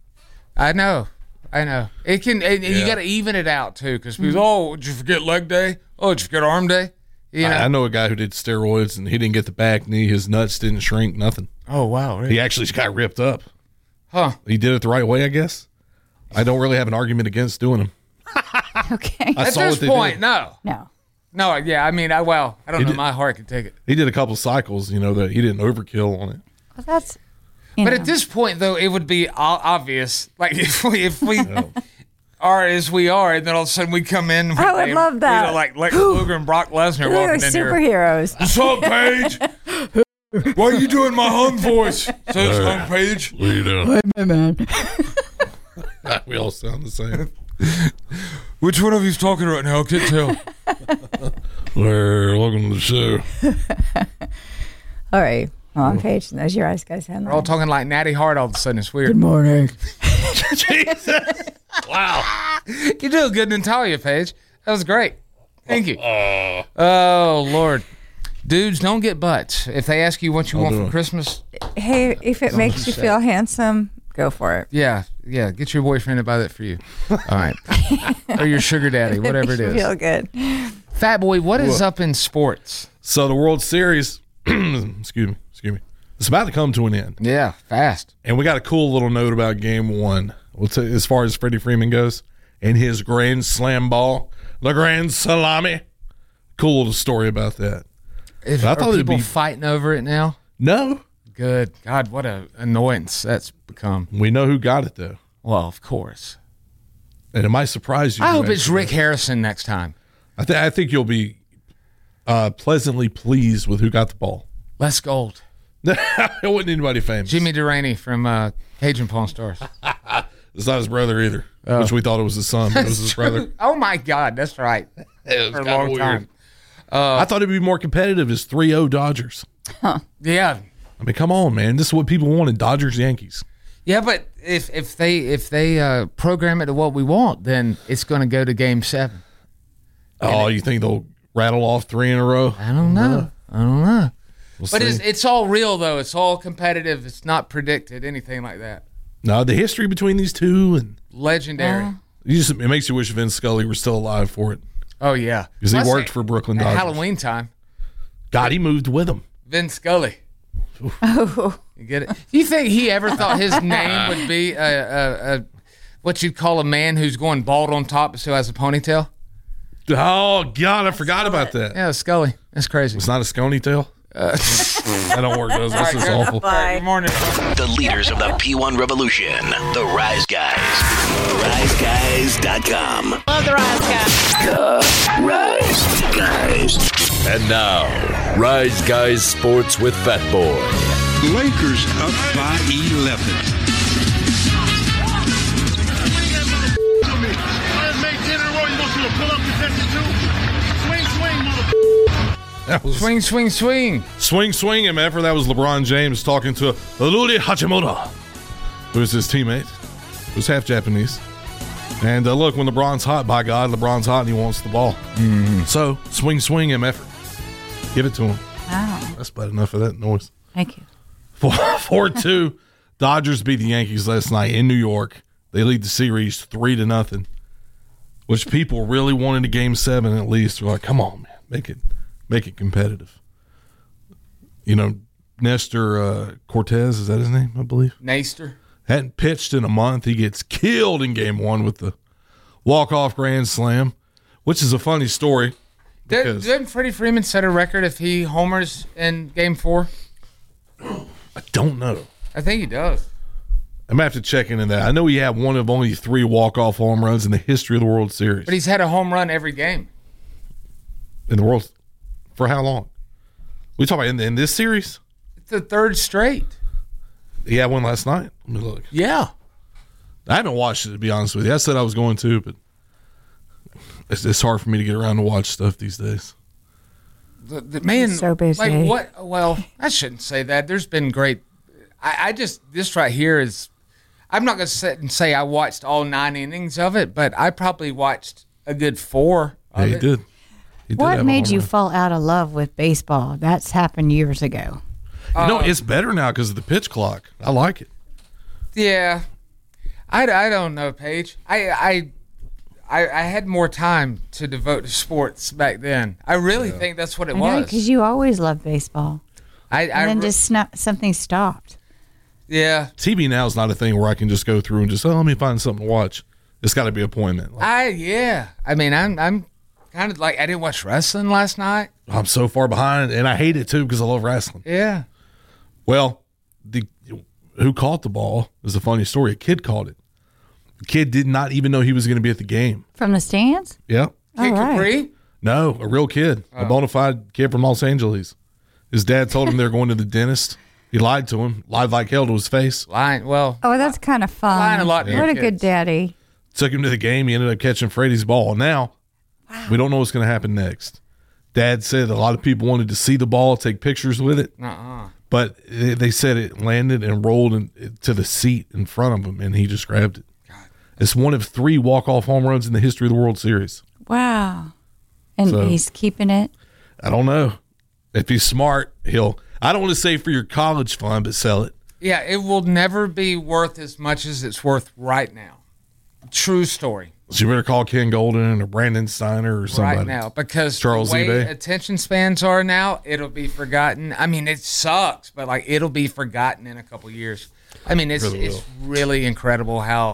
I know. I know. It can. And you Yeah. got to even it out too, because Mm-hmm. people. Oh, did you forget leg day? Oh, did you forget arm day? You know. I, I know a guy who did steroids and he didn't get the back knee. His nuts didn't shrink, nothing. Oh wow. Really? He actually just got ripped up. Huh. He did it the right way, I guess. I don't really have an argument against doing them. Okay. I At saw this what they point, did. no. No. No. Yeah. I mean, I well, I don't He know. did- My heart could take it. He did a couple cycles, you know, that he didn't overkill on it. Well, that's. You But know. at this point, though, it would be o- obvious. Like if we if we are as we are, and then all of a sudden we come in. I would with, love You that. know, like Lex Luger and Brock Lesnar They're walking in here. superheroes. What's up, Paige? Why are you doing my hung voice? Says hung Paige. What are you doing? Hey, man. We all sound the same. Which one of you's talking right now? I can't tell. Well, welcome to the show. All right. Well, on page, those your eyes guys headline. We're all talking like Natty Hart all of a sudden. It's weird. Good morning. Jesus. Wow. You do good, Natalia, Paige. That was great. Thank you. Oh, Lord. Dudes, don't get butts. If they ask you what you I'll want do for it. Christmas, Hey, if it makes you feel handsome, go for it. yeah, yeah, get your boyfriend to buy that for you. All right. Or your sugar daddy, whatever it Makes you is. Feel good. Fat boy, what is up in sports? So the World Series, excuse me, excuse me, it's about to come to an end. Yeah, fast. And we got a cool little note about game one. We'll t- as far as Freddie Freeman goes and his grand slam ball, the grand salami. Cool little story about that. If, I are thought it'd people be- fighting over it now? No, Good. God, what a annoyance that's become. we know who got it though, Well, of course. and it might surprise you. I who hope it's actually- Rick Harrison next time. I, th- I think you'll be uh, pleasantly pleased with who got the ball. Les Gold. It wasn't anybody famous. Jimmy Duraney from uh, Cajun Pawn Stars. It's not his brother either, which we thought it was his son, but it was his brother. Oh, my God. That's right. It was For a kinda long weird. time. I thought it'd be more competitive as three oh Dodgers. Yeah. I mean, come on, man. This is what people wanted, Dodgers, Yankees. Yeah, but if, if they if they uh, program it to what we want, then it's going to go to game seven. Oh, you think they'll rattle off three in a row? I don't know. I don't know. We'll But see. it's, it's all real, though. It's all competitive. It's not predicted, anything like that. No, the history between these two, and Legendary. you just, it makes you wish Vince Scully were still alive for it. Oh, yeah. Because he Plus, worked for Brooklyn at Dodgers. Halloween time. God, he moved with him. Vince Scully. Oh, You get it? Do you think he ever thought his name would be a, a, a what you'd call a man who's going bald on top but still has a ponytail? Oh, God, I forgot about that. Yeah, Scully. That's crazy. It's not a scony tail? Uh, that don't work, does it? This is awful. Bye. Good morning. The leaders of the P one revolution, the Rise Guys. rise guys dot com. Love the Rise Guys. The Rise Guys. And now, Rise Guys Sports with Fat Boy. Lakers up by eleven. That was swing, swing, swing. Swing, swing him, ever. That was LeBron James talking to Rui Hachimura, who is his teammate, who's half Japanese. And uh, look, when LeBron's hot, by God, LeBron's hot and he wants the ball. Mm-hmm. So, swing, swing him, effort. Give it to him. Wow. That's about enough of that noise. Thank you. four two, Dodgers beat the Yankees last night in New York. They lead the series three to nothing, which people really wanted a game seven at least. They're like, come on, man, make it. Make it competitive. You know, Nestor uh, Cortez, is that his name, I believe? Nestor. Hadn't pitched in a month. He gets killed in game one with the walk-off grand slam, which is a funny story. Did, didn't Freddie Freeman set a record if he homers in game four? I don't know. I think he does. I'm going to have to check into that. I know he had one of only three walk-off home runs in the history of the World Series. But he's had a home run every game. In the World For how long? We talking about in, in this series? It's the third straight. He had one last night. Let me look. Yeah. I haven't watched it, to be honest with you. I said I was going to, but it's, it's hard for me to get around to watch stuff these days. The, the man, so busy. Like what? Well, I shouldn't say that. There's been great. I, I just this right here is. I'm not going to sit and say I watched all nine innings of it, but I probably watched a good four. Yeah, of he it. did. What made you fall out of love with baseball? That's happened years ago. You know, Uh, it's better now because of the pitch clock. I like it. Yeah, I, I don't know, Paige. I, I I I had more time to devote to sports back then. I really Yeah. think that's what it I know, was. because you always loved baseball. I, And I then re- just sno- something stopped. yeah. T V now is not a thing where I can just go through and just, oh, let me find something to watch. It's got to be appointment. Like, I yeah. I mean, I'm I'm kind of like I didn't watch wrestling last night. I'm so far behind, and I hate it too because I love wrestling. Yeah. Well, the who caught the ball is a funny story. A kid caught it. The kid did not even know he was going to be at the game. From the stands? Yeah. All Kid right. Capri? No, a real kid, a bona fide kid from Los Angeles. His dad told him they were going to the dentist. He lied to him, lied like hell to his face. Lying. Well, Oh, that's kind of fun. Lying a lot to What your a good kids. daddy. Took him to the game. He ended up catching Freddie's ball. Now, we don't know what's going to happen next. Dad said a lot of people wanted to see the ball, take pictures with it, uh-uh. but they said it landed and rolled in, to the seat in front of him, and he just grabbed it. It's one of three walk-off home runs in the history of the World Series. Wow. And So- he's keeping it. I don't know. If he's smart, he'll – I don't want to say for your college fund, but sell it. Yeah, it will never be worth as much as it's worth right now. True story. So you better call Ken Golden or Brandon Steiner or somebody. Right now, because Charles the way Ebay. attention spans are now, it'll be forgotten. I mean, it sucks, but like it'll be forgotten in a couple years. I mean, it's Really it's will. really incredible how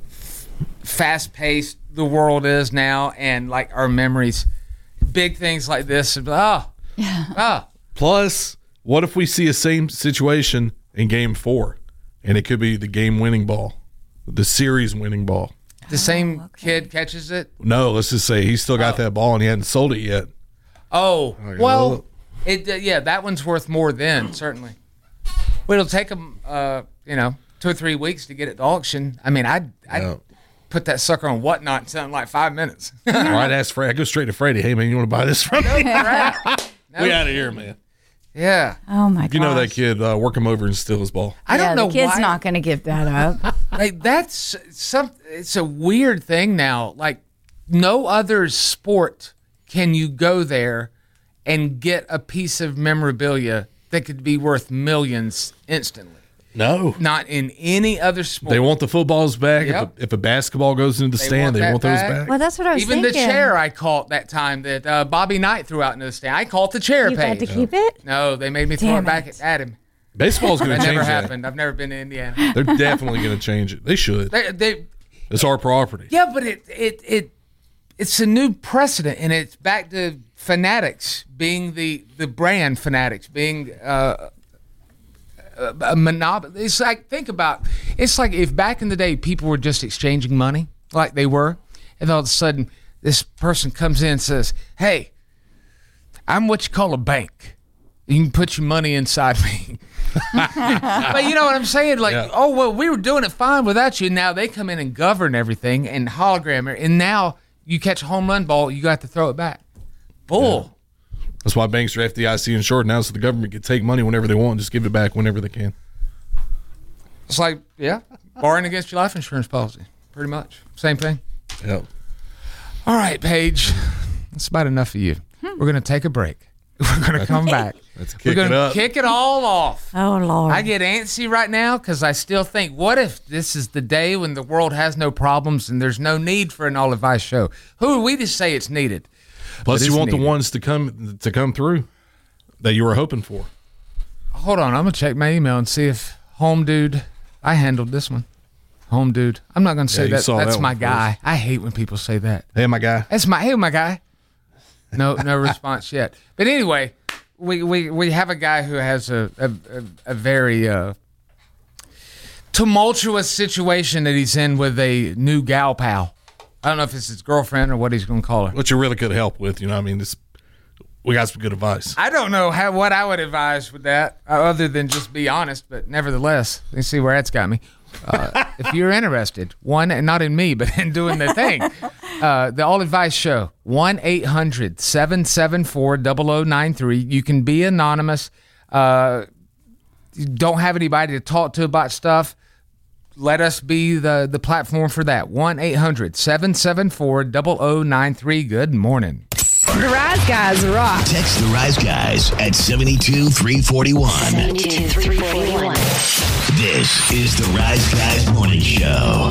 fast paced the world is now, and like our memories, big things like this. Oh, oh, Plus, what if we see a same situation in game four, and it could be the game-winning ball, the series-winning ball? the same kid catches it. No, let's just say he's still got Oh. that ball and he hadn't sold it yet. Oh, Okay, well, well- it uh, yeah, that one's worth more then certainly. But it'll take them, uh, you know, two or three weeks to get it to auction. I mean, I'd, I'd Yeah. put that sucker on Whatnot in something like five minutes. All right, ask Fred. I go straight to Freddie. Hey, man, you want to buy this from me? No. We out of here, man. Yeah. Oh, my God. You know that kid, uh, work him over and steal his ball. I don't yeah, know the kid's why. not going to give that up. Like that's some. It's a weird thing now. Like no other sport can you go there and get a piece of memorabilia that could be worth millions instantly. No. Not in any other sport. They want the footballs back. Yep. If, a, if a basketball goes into the They stand, want they that want those back. back. Well, that's what I was Even thinking. the chair I caught that time that uh, Bobby Knight threw out into the stand. I caught the chair You page. got to keep it? No, they made me throw Damn it back it. at him. Baseball's going to That change never that. happened. I've never been to Indiana. They're definitely going to change it. They should. They, they, It's our property. yeah, but it it it it's a new precedent, and it's back to Fanatics being the the brand Fanatics being uh, a, a monopoly. It's like think about it's like if back in the day people were just exchanging money like they were, and all of a sudden this person comes in and says, "Hey, I'm what you call a bank. You can put your money inside me." But you know what I'm saying? Like, Yeah. oh, well, we were doing it fine without you. Now they come in and govern everything and hologram it. And now you catch a home run ball, you got to throw it back. Bull. Yeah. That's why banks are F D I C insured now, so the government can take money whenever they want and just give it back whenever they can. It's like, yeah, borrowing against your life insurance policy. Pretty much. Same thing. Yep. All right, Paige. That's about enough of you. We're going to take a break. We're going to come back. Let's kick We're going it to up. kick it all off. Oh, Lord. I get antsy right now because I still think, what if this is the day when the world has no problems and there's no need for an all advice show? Who are we to say it's needed? Plus, But you it's want needed. the ones to come to come through that you were hoping for. Hold on, I'm gonna check my email and see if Home Dude. I handled this one. Home Dude. I'm not gonna say Yeah, you that. saw That's that my one guy. first. I hate when people say that. Hey, my guy. That's my hey, my guy. No, no response yet. But anyway, we we, we have a guy who has a a, a, a very uh, tumultuous situation that he's in with a new gal pal. I don't know if it's his girlfriend or what he's gonna call her. What you really could help with, you know, what I mean, this, we got some good advice. I don't know how what I would advise with that, uh, other than just be honest. But nevertheless, let's see where that's got me. Uh, if you're interested, one, and not in me, but in doing the thing, uh, the All Advice Show, one eight hundred seven seven four zero zero nine three. You can be anonymous. Uh, you don't have anybody to talk to about stuff. Let us be the, the platform for that. one eight hundred seven seven four zero zero nine three. Good morning. The Rise Guys rock. Text the Rise Guys at seven two three four one. seven two three four one. This is the Rise Guys Morning Show.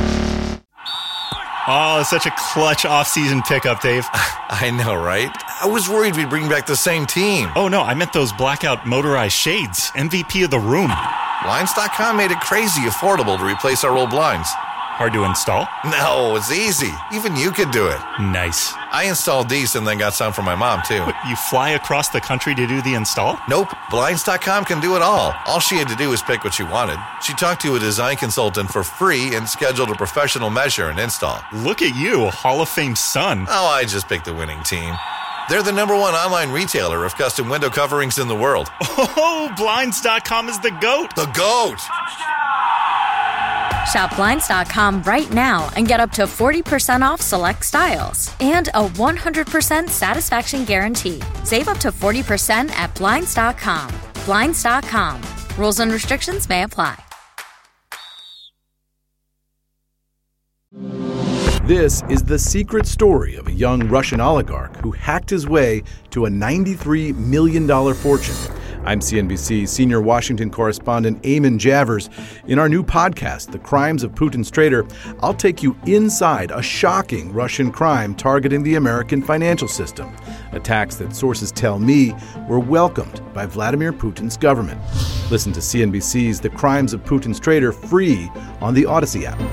Oh, such a clutch off-season pickup, Dave. I know, right? I was worried we'd bring back the same team. Oh, no, I meant those blackout motorized shades. M V P of the room. Blinds dot com made it crazy affordable to replace our old blinds. Hard to install? No, it's easy. Even you could do it. Nice. I installed these and then got some for my mom, too. You fly across the country to do the install? Nope. Blinds dot com can do it all. All she had to do was pick what she wanted. She talked to a design consultant for free and scheduled a professional measure and install. Look at you, a Hall of Fame son. Oh, I just picked the winning team. They're the number one online retailer of custom window coverings in the world. Oh, Blinds dot com is the GOAT. The GOAT! Shop Blinds dot com right now and get up to forty percent off select styles and a one hundred percent satisfaction guarantee. Save up to forty percent at Blinds dot com. Blinds dot com. Rules and restrictions may apply. This is the secret story of a young Russian oligarch who hacked his way to a ninety-three million dollars fortune. I'm C N B C senior Washington correspondent Eamon Javers. In our new podcast, The Crimes of Putin's Traitor, I'll take you inside a shocking Russian crime targeting the American financial system. Attacks that sources tell me were welcomed by Vladimir Putin's government. Listen to C N B C's The Crimes of Putin's Traitor free on the Odyssey app.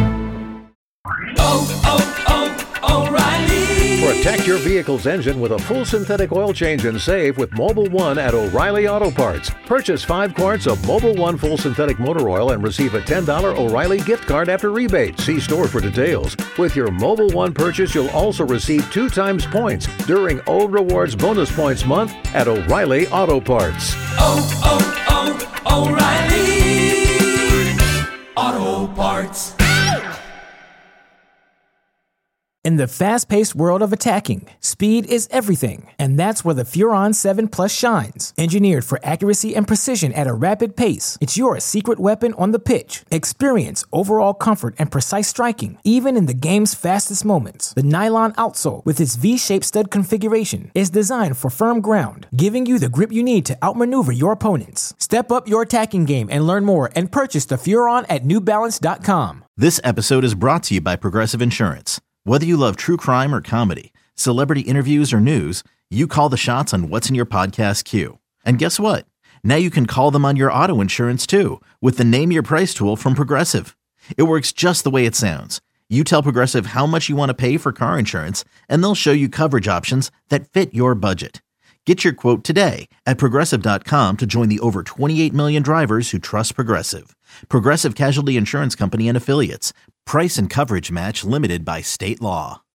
Oh, oh, oh, O'Reilly. Protect your vehicle's engine with a full synthetic oil change and save with Mobil one at O'Reilly Auto Parts. Purchase five quarts of Mobil one full synthetic motor oil and receive a ten dollars O'Reilly gift card after rebate. See store for details. With your Mobil one purchase, you'll also receive two times points during O Rewards Bonus Points Month at O'Reilly Auto Parts. Oh, oh, oh, O'Reilly Auto Parts. In the fast-paced world of attacking, speed is everything, and that's where the Furon seven Plus shines. Engineered for accuracy and precision at a rapid pace, it's your secret weapon on the pitch. Experience overall comfort and precise striking, even in the game's fastest moments. The nylon outsole, with its V-shaped stud configuration, is designed for firm ground, giving you the grip you need to outmaneuver your opponents. Step up your attacking game and learn more and purchase the Furon at New Balance dot com. This episode is brought to you by Progressive Insurance. Whether you love true crime or comedy, celebrity interviews or news, you call the shots on what's in your podcast queue. And guess what? Now you can call them on your auto insurance too with the Name Your Price tool from Progressive. It works just the way it sounds. You tell Progressive how much you want to pay for car insurance, and they'll show you coverage options that fit your budget. Get your quote today at Progressive dot com to join the over twenty-eight million drivers who trust Progressive. Progressive Casualty Insurance Company and Affiliates. Price and coverage match limited by state law.